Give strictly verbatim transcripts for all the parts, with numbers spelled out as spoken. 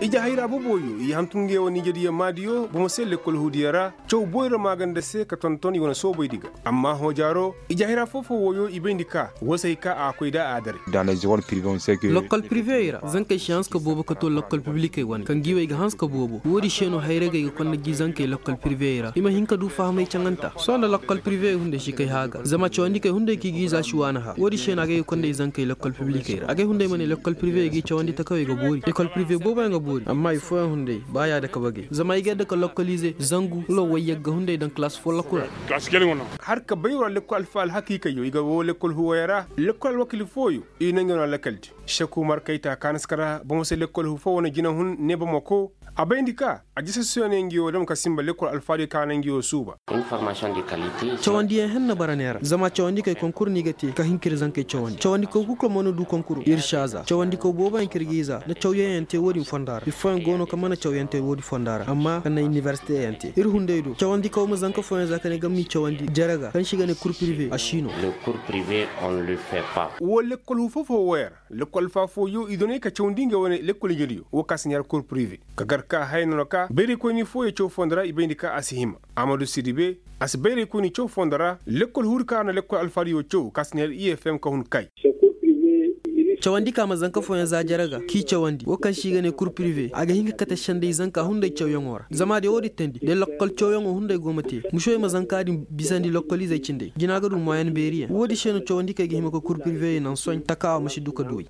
ija hayra boboyo yi hantunge woni jedi madiyo bo se l'école hudiyara cow boyro maganda se ka ton ton yona soboy diga amma ho jaro ija hayra fofo woyo ibendika wasay ka a koyda adare dans les écoles privées on sait que l'école privée ira zanka chance ko bobo ko to l'école publique won kan giwe ga hans ko bobo wodi cheno hayre ga ko na gizanke l'école privée ira ima hinka du famay changanta so na l'école privée hunde shi kai haga zama chawandi kai hunde ki giza shuwana ha wodi chena ga ko na zanke l'école publique ira age hunde mane l'école privée gi chawandi ta kawai ga bori école privée bobo ga bori amma il faut hunde baya da kabage zama iga da localiser zangu lo waye ga hunde dan classe fo la kula classe kele wono har ka bayro l'école fal hakika yo iga wo l'école huwayara l'école wakili foyo ina ngeno lakalti shaku markaita kanaskara bomo se l'école hu fo wona jina hun ne bamako abendika ajisa sone ngiyo dam kasimba l'école alfadi kana ngiyo suba une formation de qualité chawandi henna baranera zama chawandi kay concours nigati ka hinkir zanke chawandi chawandi ko ko mono du concours irshaza chawandi ko boba kirgiza na chawyente wodi fondara il faut gono kamana chawyente wodi fondara amma kana université yente ir hunde do chawandi ko mo zanka fo zakane gammi chawandi jaraga kan shiga ne cours privé ashino le cours privé on le fait pas wo l'école hu fofo wer l'école fa fo yo idone ka chawndi ngewone l'école jodiyo wo kasnyar cours privé ka garka hayno ka beri ko ni fo e chow fondara ibendika asihima amadou sidibe as beri ko ni chow fondara l'école hurka na l'école alfari yo chow kasnyar I F M ka hun kai chawandi kama zanka fo yanzu jaraga ki chawandi wakan shiga ne cours privé aga hinga kata shande zanka hunde chawyongora zama de wodi tendi de local chawyongo hunde gomate mushoy ma zanka di bisandi localize cinde ginaga dum moyen beriya wodi sheno chawandi kay gihima ko cours privé nan soñ takawa mashi duka doy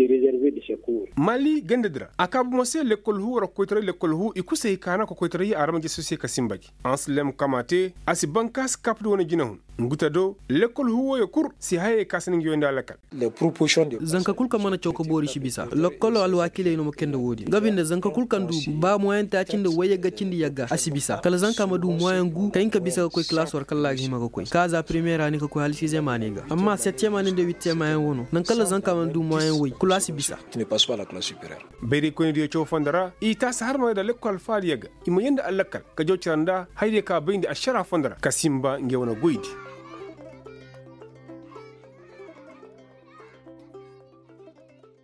mali gendedra akabu mose l'école hu ro koytre l'école hu ikuse kana ko koytre yi arama je sosie kasimbagi anslem kamate asi bankas kapdo wona jinahun ngutado l'école hu wo yokur si haye kasning yonda lakal les propositions de zanka kulka mana choko bori shibisa l'école alwakile no mokende wodi gabinde zanka kulka ndu ba moyen ta cinde waye ga cinde yaga asibisa kala zanka madu moyen gu kayinka bisa ko classe war kala gi maga koy kaza première année ko hal sixième année ga amma septième année de huitième année wono nan kala zanka madu moyen way classe bisa tu ne passes pas la classe supérieure beri ko ni cho fondara ita sahar ma da l'école fal yaga ima yenda allakal ka jociranda hayde ka bindi ashara fondara kasimba ngewona goydi